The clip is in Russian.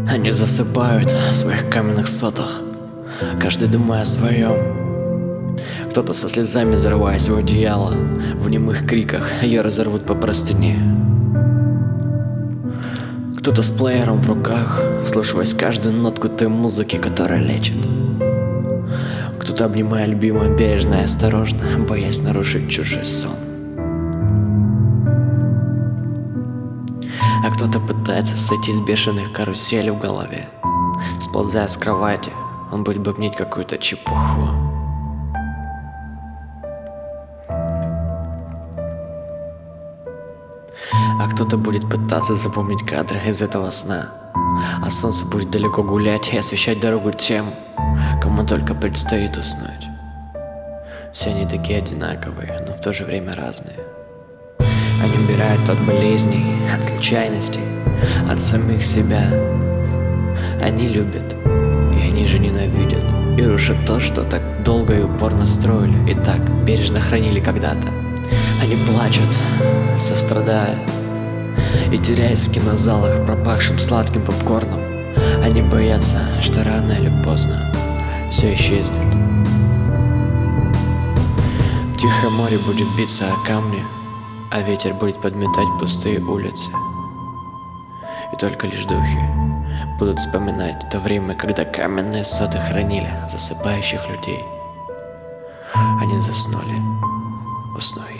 Они засыпают в своих каменных сотах, каждый думая о своем. Кто-то со слезами зарываясь в одеяло, в немых криках ее разорвут по простыне. Кто-то с плеером в руках, вслушиваясь каждую нотку той музыки, которая лечит. Кто-то обнимая любимую бережно и осторожно, боясь нарушить чужой сон. А кто-то пытается сойти с бешеных каруселей в голове. Сползая с кровати, он будет бубнить какую-то чепуху. А кто-то будет пытаться запомнить кадры из этого сна. А солнце будет далеко гулять и освещать дорогу тем, кому только предстоит уснуть. Все они такие одинаковые, но в то же время разные. Они умирают от болезней, от случайностей, от самих себя. Они любят, и они же ненавидят, и рушат то, что так долго и упорно строили, и так бережно хранили когда-то. Они плачут, сострадая, и теряясь в кинозалах, пропахшим сладким попкорном. Они боятся, что рано или поздно все исчезнет. Тихое море будет биться о камни, а ветер будет подметать пустые улицы. И только лишь духи будут вспоминать то время, когда каменные соты хранили засыпающих людей. Они заснули, уснув.